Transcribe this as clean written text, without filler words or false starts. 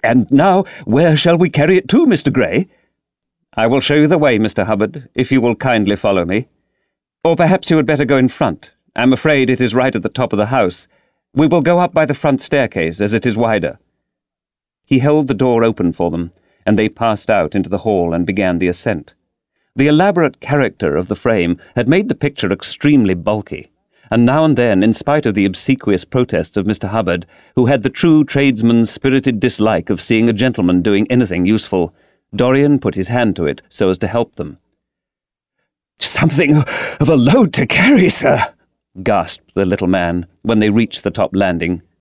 And now, where shall we carry it to, Mr. Gray?" "I will show you the way, Mr. Hubbard, if you will kindly follow me. Or perhaps you had better go in front. I'm afraid it is right at the top of the house. We will go up by the front staircase, as it is wider." He held the door open for them, and they passed out into the hall and began the ascent. The elaborate character of the frame had made the picture extremely bulky, and now and then, in spite of the obsequious protests of Mr. Hubbard, who had the true tradesman's spirited dislike of seeing a gentleman doing anything useful, Dorian put his hand to it so as to help them. "Something of a load to carry, sir," gasped the little man when they reached the top landing,